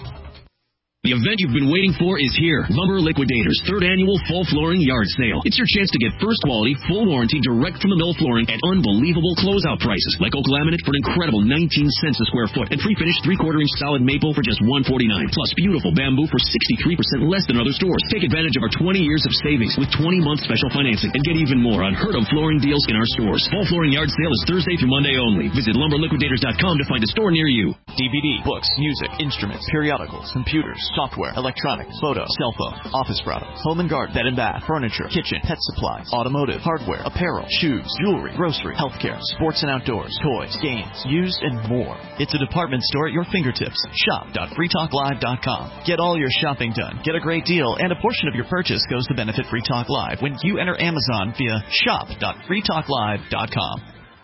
The event you've been waiting for is here. Lumber Liquidators' third annual fall flooring yard sale. It's your chance to get first quality, full warranty, direct from the mill flooring at unbelievable closeout prices, like oak laminate for an incredible nineteen cents a square foot, and pre-finished three-quarter inch solid maple for just one forty-nine. Plus beautiful bamboo for sixty-three percent less than other stores. Take advantage of our twenty years of savings with twenty month special financing and get even more unheard of flooring deals in our stores. Fall flooring yard sale is Thursday through Monday only. Visit lumber liquidators dot com to find a store near you. D V D, books, music, instruments, periodicals, computers, software, electronics, photo, cell phone, office products, home and garden, bed and bath, furniture, kitchen, pet supplies, automotive, hardware, apparel, shoes, jewelry, grocery, healthcare, sports and outdoors, toys, games, used, and more. It's a department store at your fingertips. shop dot free talk live dot com. Get all your shopping done, get a great deal, and a portion of your purchase goes to benefit Free Talk Live when you enter Amazon via shop dot free talk live dot com.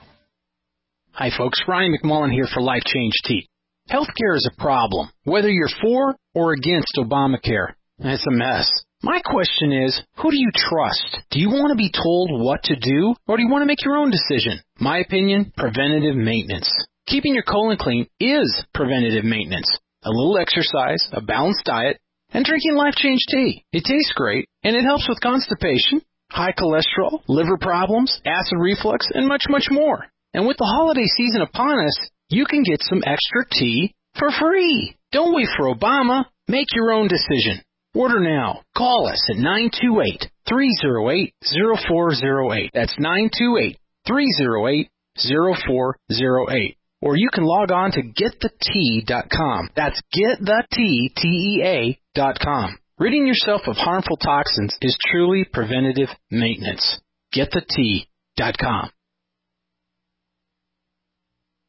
Hi folks, Ryan McMullen here for Life Change Tea. Healthcare is a problem, whether you're for or against Obamacare. It's a mess. My question is, who do you trust? Do you want to be told what to do, or do you want to make your own decision? My opinion, preventative maintenance. Keeping your colon clean is preventative maintenance. A little exercise, a balanced diet, and drinking Life Change Tea. It tastes great, and it helps with constipation, high cholesterol, liver problems, acid reflux, and much, much more. And with the holiday season upon us, you can get some extra tea for free. Don't wait for Obama. Make your own decision. Order now. Call us at nine two eight, three oh eight, oh four oh eight. That's nine two eight, three oh eight, oh four oh eight. Or you can log on to get the tea dot com. That's get the tea, T E A, dot com. Ridding yourself of harmful toxins is truly preventative maintenance. get the tea dot com.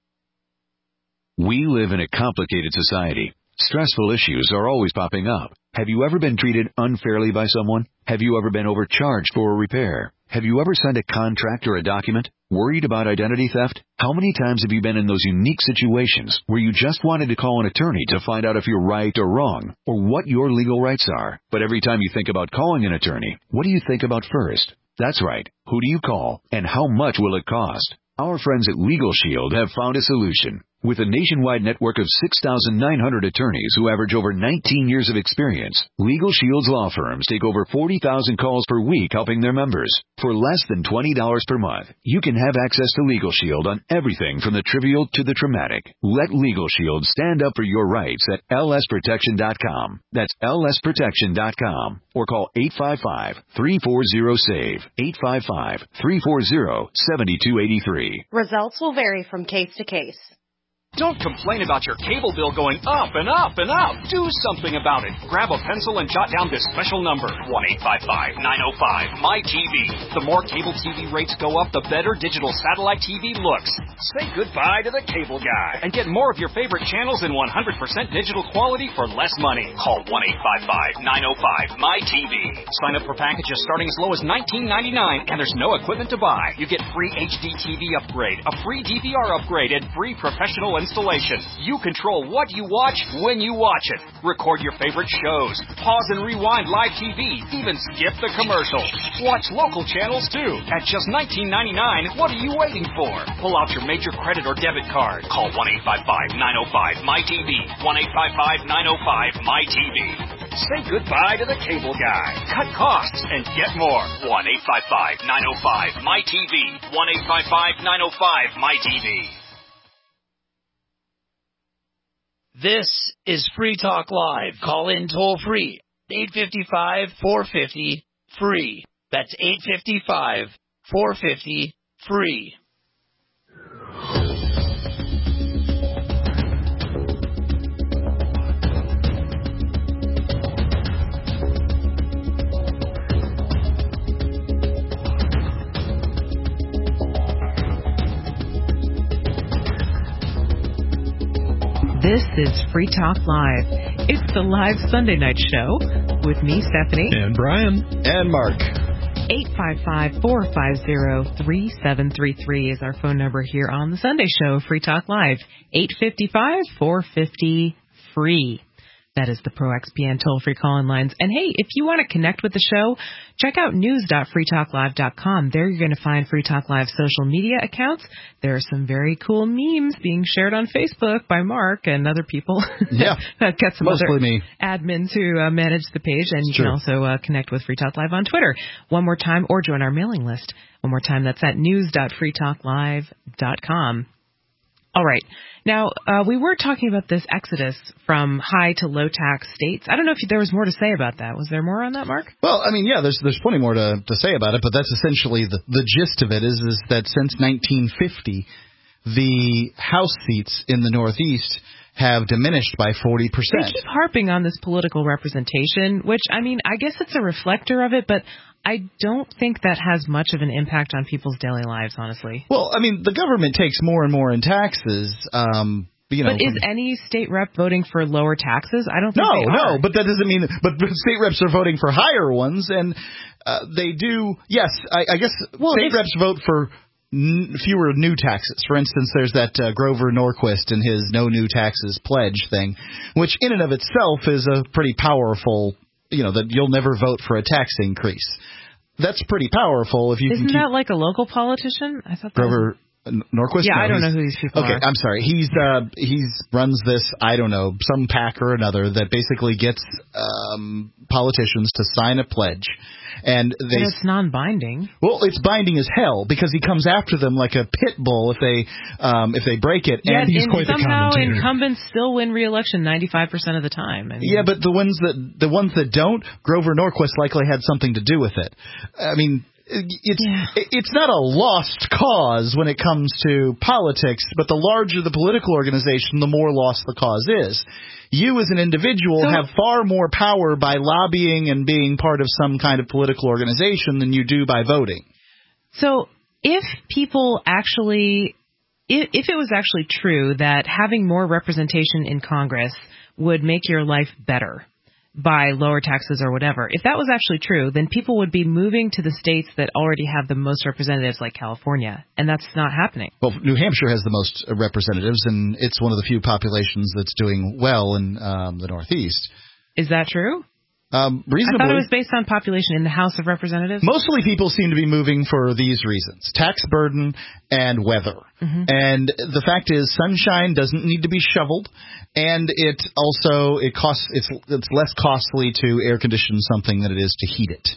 We live in a complicated society. Stressful issues are always popping up. Have you ever been treated unfairly by someone? Have you ever been overcharged for a repair? Have you ever signed a contract or a document? Worried about identity theft? How many times have you been in those unique situations where you just wanted to call an attorney to find out if you're right or wrong, or what your legal rights are? But every time you think about calling an attorney, what do you think about first? That's right. Who do you call, and how much will it cost? Our friends at Legal Shield have found a solution. With a nationwide network of six thousand nine hundred attorneys who average over nineteen years of experience, Legal Shield's law firms take over forty thousand calls per week helping their members. For less than twenty dollars per month, you can have access to Legal Shield on everything from the trivial to the traumatic. Let Legal Shield stand up for your rights at L S protection dot com. That's L S protection dot com. Or call eight five five, three four zero, S A V E, eight five five, three four zero, seven two eight three. Results will vary from case to case. Don't complain about your cable bill going up and up and up. Do something about it. Grab a pencil and jot down this special number, one eight five five, nine oh five, M Y T V. The more cable T V rates go up, the better digital satellite T V looks. Say goodbye to the cable guy and get more of your favorite channels in one hundred percent digital quality for less money. Call one eight five five, nine oh five, M Y T V. Sign up for packages starting as low as nineteen ninety-nine, and there's no equipment to buy. You get free H D T V upgrade, a free D V R upgrade, and free professional installation. You control what you watch when you watch it. Record your favorite shows. Pause and rewind live T V. Even skip the commercials. Watch local channels too. At just nineteen ninety-nine, what are you waiting for? Pull out your major credit or debit card. Call one eight five five, nine oh five, M Y T V. one eight five five, nine oh five, M Y T V. Say goodbye to the cable guy. Cut costs and get more. one eight five five, nine oh five, M Y T V. one eight five five, nine oh five, M Y T V. This is Free Talk Live. Call in toll free. eight five five, four five zero, free. That's eight five five, four five zero, free. This is Free Talk Live. It's the live Sunday night show with me, Stephanie. And Brian. And Mark. eight five five, four five zero, three seven three three is our phone number here on the Sunday show, Free Talk Live. eight five five, four five zero, free. That is the Pro X P N toll-free call-in lines. And hey, if you want to connect with the show, check out news dot free talk live dot com. There you're going to find Free Talk Live's social media accounts. There are some very cool memes being shared on Facebook by Mark and other people. Yeah, I've got some mostly other me. admins who uh, manage the page, and you Sure. can also uh, connect with Free Talk Live on Twitter. One more time, or join our mailing list. One more time, that's at news dot free talk live dot com. All right. Now, uh, we were talking about this exodus from high to low tax states. I don't know if there was more to say about that. Was there more on that, Mark? Well, I mean, yeah, there's there's plenty more to, to say about it, but that's essentially the, the gist of it is, is that since nineteen fifty, the House seats in the Northeast have diminished by forty percent. They keep harping on this political representation, which, I mean, I guess it's a reflector of it, but I don't think that has much of an impact on people's daily lives, honestly. Well, I mean, the government takes more and more in taxes. Um, you know, but is any state rep voting for lower taxes? I don't think no, they are. no, but that doesn't mean. But, but state reps are voting for higher ones, and uh, they do. Yes, I, I guess well, state reps vote for n- fewer new taxes. For instance, there's that uh, Grover Norquist and his no new taxes pledge thing, which in and of itself is a pretty powerful. You know, that you'll never vote for a tax increase. That's pretty powerful if you Isn't can keep... that like a local politician? I thought that Grover was... Norquist? Yeah, no, I don't know who these people okay, are. Okay, I'm sorry. He's uh, he's runs this, I don't know, some pack or another that basically gets um, politicians to sign a pledge. And they, but it's non-binding. Well, it's binding as hell because he comes after them like a pit bull if they um, if they break it. Yet and he's in, quite the somehow commentator. incumbents still win re-election ninety-five percent of the time. I mean, yeah, but the ones that the ones that don't, Grover Norquist likely had something to do with it. I mean, it's yeah. it's not a lost cause when it comes to politics, but the larger the political organization, the more lost the cause is. You as an individual so, have far more power by lobbying and being part of some kind of political organization than you do by voting. So if people actually, if, if it was actually true that having more representation in Congress would make your life better, by lower taxes or whatever. If that was actually true, then people would be moving to the states that already have the most representatives, like California, and that's not happening. Well, New Hampshire has the most representatives, and it's one of the few populations that's doing well in um, the Northeast. Is that true? Um, reasonably. I thought it was based on population in the House of Representatives. Mostly people seem to be moving for these reasons: tax burden and weather. Mm-hmm. And the fact is, sunshine doesn't need to be shoveled, and it also it costs it's it's less costly to air condition something than it is to heat it.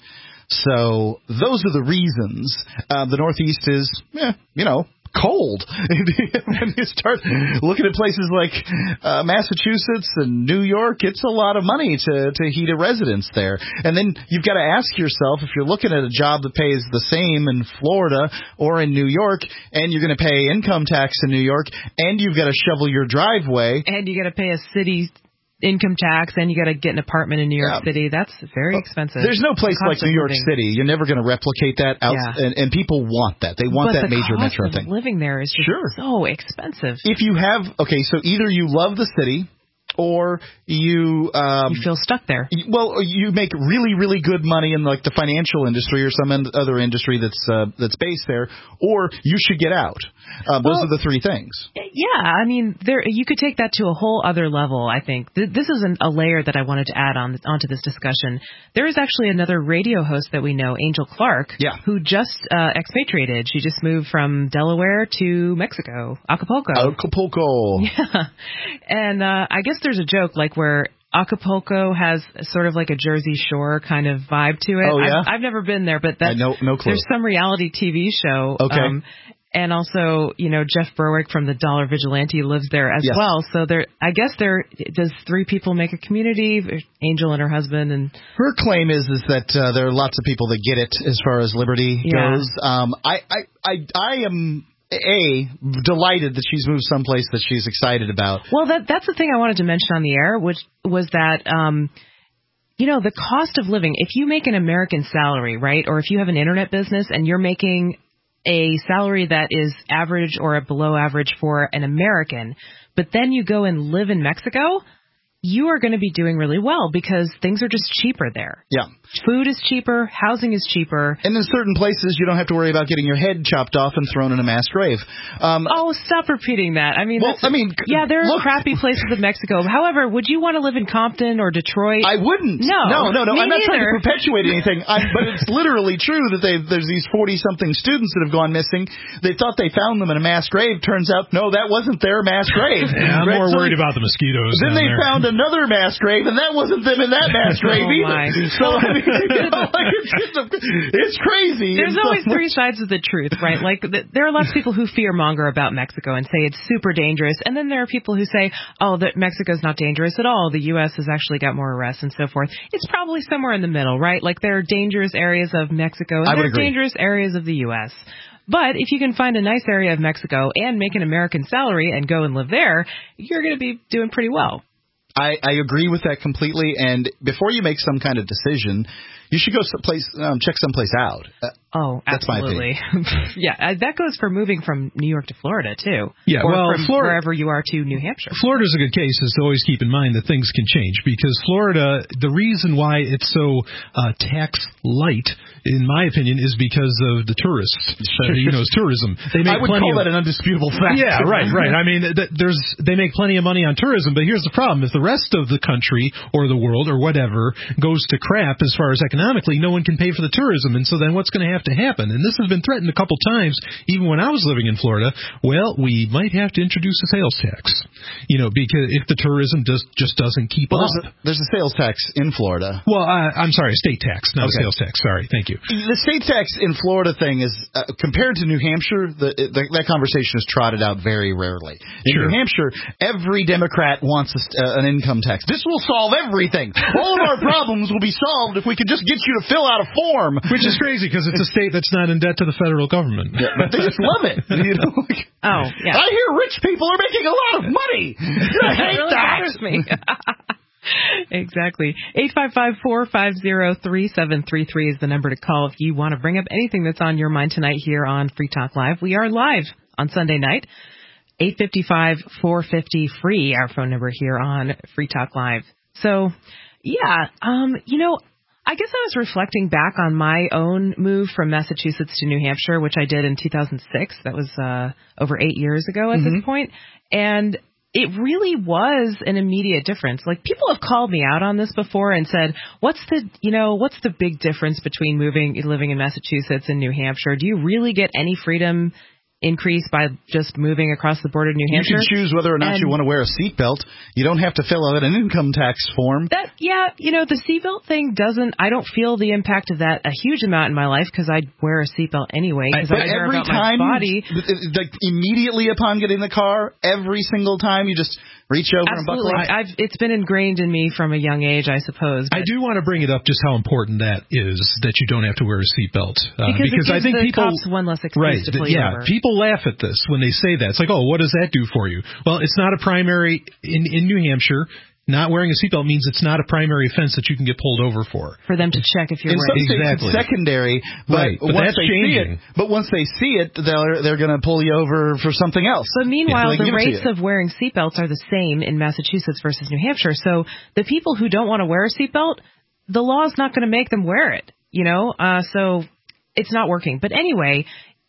So those are the reasons. Uh, the Northeast is, eh, you know, cold. When you start looking at places like uh, Massachusetts and New York, it's a lot of money to, to heat a residence there. And then you've got to ask yourself, if you're looking at a job that pays the same in Florida or in New York, and you're going to pay income tax in New York, and you've got to shovel your driveway. And you got to pay a city income tax, and you got to get an apartment in New York yeah. City. That's very expensive. There's no place like New York living. City. You're never going to replicate that out, yeah. and, and people want that. They want but that the major cost metro of thing. Living there is just sure. so expensive. If you have, okay, so either you love the city, or you um, you feel stuck there. Well, you make really, really good money in like the financial industry or some other industry that's uh, that's based there, or you should get out. Uh, those well, are the three things. Yeah, I mean, there you could take that to a whole other level. I think Th- this is an, a layer that I wanted to add on onto this discussion. There is actually another radio host that we know, Angel Clark, yeah. who just uh, expatriated. She just moved from Delaware to Mexico, Acapulco. Acapulco. Yeah, and uh, I guess there's a joke like where Acapulco has sort of like a Jersey Shore kind of vibe to it. Oh, yeah? I've, I've never been there, but that's, no, no clue. There's some reality T V show. Okay. Um, and also, you know, Jeff Berwick from the Dollar Vigilante lives there as yes. well. So there, I guess there does three people make a community, Angel and her husband. And her claim is is that uh, there are lots of people that get it as far as liberty yeah. goes. Um, I, I, I, I am... A, delighted that she's moved someplace that she's excited about. Well, that that's the thing I wanted to mention on the air, which was that, um, you know, the cost of living, if you make an American salary, right, or if you have an internet business and you're making a salary that is average or below average for an American, but then you go and live in Mexico, you are going to be doing really well because things are just cheaper there. Yeah. Food is cheaper, housing is cheaper. And in certain places, you don't have to worry about getting your head chopped off and thrown in a mass grave. Um, oh, stop repeating that. I mean, well, I mean, yeah, there are look, crappy places in Mexico. However, would you want to live in Compton or Detroit? I wouldn't. No, no, no, no. Me I'm not neither. trying to perpetuate anything, I, but it's literally true that they there's these forty-something students that have gone missing. They thought they found them in a mass grave. Turns out, no, that wasn't their mass grave. Yeah, I'm right? more so worried about the mosquitoes. Then they there. found another mass grave, and that wasn't them in that mass grave oh either. My. So I mean, you know, like, it's, just a, it's crazy. There's and always so three sides of the truth, right? Like th- there are lots of people who fear monger about Mexico and say it's super dangerous, and then there are people who say, oh, that Mexico's not dangerous at all. The U S has actually got more arrests and so forth. It's probably somewhere in the middle, right? Like there are dangerous areas of Mexico and I would there are agree. dangerous areas of the U S. But if you can find a nice area of Mexico and make an American salary and go and live there, you're going to be doing pretty well. I, I agree with that completely. And before you make some kind of decision, you should go someplace, um, check someplace out. Uh, oh, that's absolutely. my opinion. yeah, uh, that goes for moving from New York to Florida too. Yeah, or well, from Florida, wherever you are to New Hampshire. Florida's a good case. Is to always keep in mind that things can change because Florida, the reason why it's so uh, tax light, in my opinion, is because of the tourists. Uh, you know, it's tourism. They make I would plenty call of, that an undisputable fact. Yeah, right, right. I mean, th- there's they make plenty of money on tourism, but here's the problem: if the rest of the country or the world or whatever goes to crap as far as economically, no one can pay for the tourism, and so then what's going to have to happen? And this has been threatened a couple times, even when I was living in Florida. Well, we might have to introduce a sales tax, you know, because if the tourism just just doesn't keep well, up. There's a, there's a sales tax in Florida. Well, uh, I'm sorry, a state tax, not okay. a sales tax. Sorry, thank you. The state tax in Florida thing is, uh, compared to New Hampshire, the, the, that conversation is trotted out very rarely. In sure. New Hampshire, every Democrat wants a, uh, an income tax. This will solve everything. All of our problems will be solved if we could just get you to fill out a form. Which is crazy because it's a state that's not in debt to the federal government. Yeah, but they just love it. You know, like, oh, yeah. I hear rich people are making a lot of money. I hate really that. bothers me. Exactly. eight five five, four five zero, three seven three three is the number to call if you want to bring up anything that's on your mind tonight here on Free Talk Live. We are live on Sunday night. eight five five, four five zero, free, our phone number here on Free Talk Live. So, Yeah. Um, you know, I guess I was reflecting back on my own move from Massachusetts to New Hampshire, which I did in two thousand six. That was uh, over eight years ago at mm-hmm. this point. And it really was an immediate difference. Like, people have called me out on this before and said, what's the, you know, what's the big difference between moving, living in Massachusetts and New Hampshire? Do you really get any freedom increase by just moving across the border to New Hampshire? You can choose whether or not and you want to wear a seatbelt. You don't have to fill out an income tax form. That, yeah, you know, the seatbelt thing doesn't, I don't feel the impact of that a huge amount in my life because I wear a seatbelt anyway because I, I care every about time, my body. Like, immediately upon getting in the car, every single time you just reach over Absolutely. and buckle up. I've, it's been ingrained in me from a young age, I suppose. I do want to bring it up just how important that is, that you don't have to wear a seatbelt. Uh, because, because it gives I think the people, cops one less excuse right, to pull yeah, you over. People laugh at this when they say that. It's like, oh, what does that do for you? Well, it's not a primary in, in New Hampshire. Not wearing a seatbelt means it's not a primary offense that you can get pulled over for. For them to check if you're in wearing some states exactly. it's secondary, but, right, but once that's they changing. see it, but once they see it, they're they're going to pull you over for something else. But meanwhile, yeah, the rates of wearing seatbelts are the same in Massachusetts versus New Hampshire. So the people who don't want to wear a seatbelt, the law is not going to make them wear it. You know, uh, so it's not working. But anyway,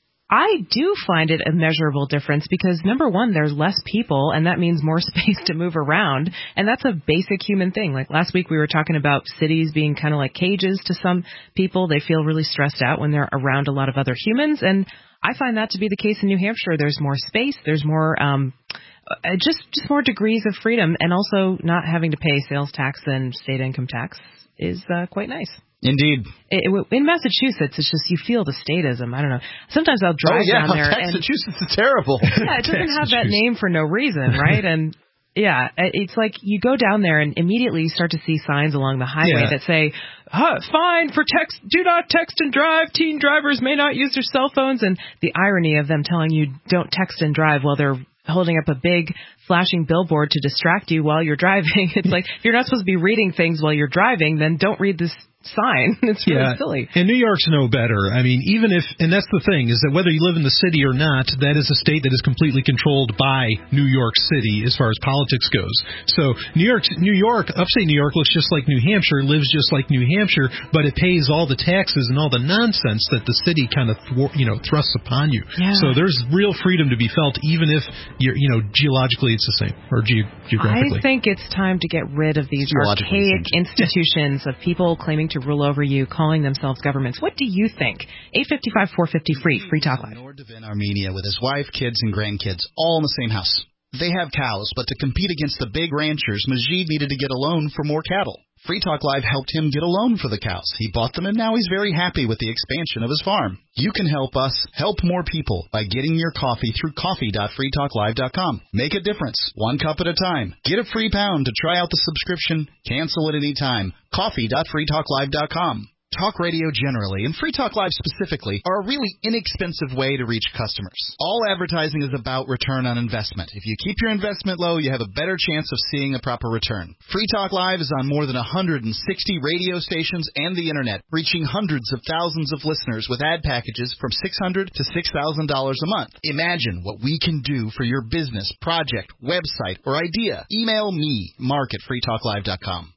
I do find it a measurable difference because, number one, there's less people, and that means more space to move around, and that's a basic human thing. Like last week we were talking about cities being kind of like cages to some people. They feel really stressed out when they're around a lot of other humans, and I find that to be the case in New Hampshire. There's more space, there's more um, just, just more degrees of freedom, and also not having to pay sales tax and state income tax is uh, quite nice. Indeed. It, it, in Massachusetts, it's just you feel the statism. I don't know. Sometimes I'll drive oh, yeah, down there. Massachusetts is terrible. Yeah, it doesn't have that name for no reason, right? And yeah, it's like you go down there and immediately you start to see signs along the highway yeah. that say, huh, fine for text, do not text and drive. Teen drivers may not use their cell phones. And the irony of them telling you don't text and drive while they're holding up a big flashing billboard to distract you while you're driving. It's like, if you're not supposed to be reading things while you're driving, then don't read this sign. It's really yeah. silly. And New York's no better. I mean, even if, and that's the thing, is that whether you live in the city or not, that is a state that is completely controlled by New York City as far as politics goes. So New York, New York, upstate New York looks just like New Hampshire, lives just like New Hampshire, but it pays all the taxes and all the nonsense that the city kind of, thwar, you know, thrusts upon you. Yeah. So there's real freedom to be felt, even if you're, you know, geologically it's the same, or ge- geographically. I think it's time to get rid of these archaic institutions of people claiming to rule over you, calling themselves governments. What do you think? eight five five, four five zero, free, Free Talk Live. Nordvin, Armenia, with his wife, kids, and grandkids, all in the same house. They have cows, but to compete against the big ranchers, Majid needed to get a loan for more cattle. Free Talk Live helped him get a loan for the cows. He bought them, and now he's very happy with the expansion of his farm. You can help us help more people by getting your coffee through coffee dot free talk live dot com. Make a difference, one cup at a time. Get a free pound to try out the subscription. Cancel at any time. coffee dot free talk live dot com. Talk radio generally, and Free Talk Live specifically, are a really inexpensive way to reach customers. All advertising is about return on investment. If you keep your investment low, you have a better chance of seeing a proper return. Free Talk Live is on more than one hundred sixty radio stations and the Internet, reaching hundreds of thousands of listeners with ad packages from six hundred dollars to six thousand dollars a month. Imagine what we can do for your business, project, website, or idea. Email me, Mark at free talk live dot com.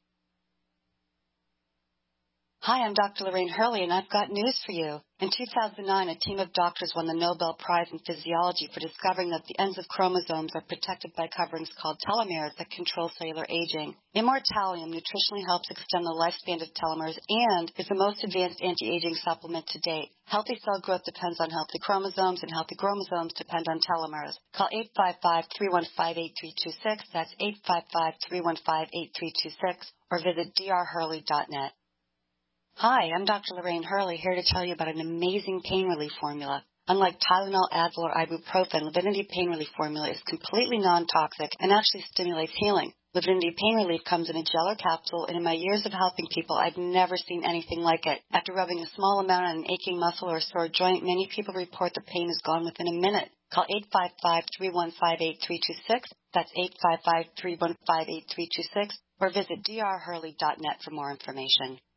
Hi, I'm Doctor Lorraine Hurley, and I've got news for you. In two thousand nine, a team of doctors won the Nobel Prize in Physiology for discovering that the ends of chromosomes are protected by coverings called telomeres that control cellular aging. Immortalium nutritionally helps extend the lifespan of telomeres and is the most advanced anti-aging supplement to date. Healthy cell growth depends on healthy chromosomes, and healthy chromosomes depend on telomeres. Call eight five five, three one five, eight three two six. That's eight five five, three one five, eight three two six, or visit d r hurley dot net. Hi, I'm Doctor Lorraine Hurley, here to tell you about an amazing pain relief formula. Unlike Tylenol, Advil, or ibuprofen, Livinity Pain Relief Formula is completely non-toxic and actually stimulates healing. Livinity Pain Relief comes in a gel or capsule, and in my years of helping people, I've never seen anything like it. After rubbing a small amount on an aching muscle or a sore joint, many people report the pain is gone within a minute. Call eight five five, three one five, eight three two six. That's eight five five, three one five, eight three two six. Or visit d r hurley dot net for more information.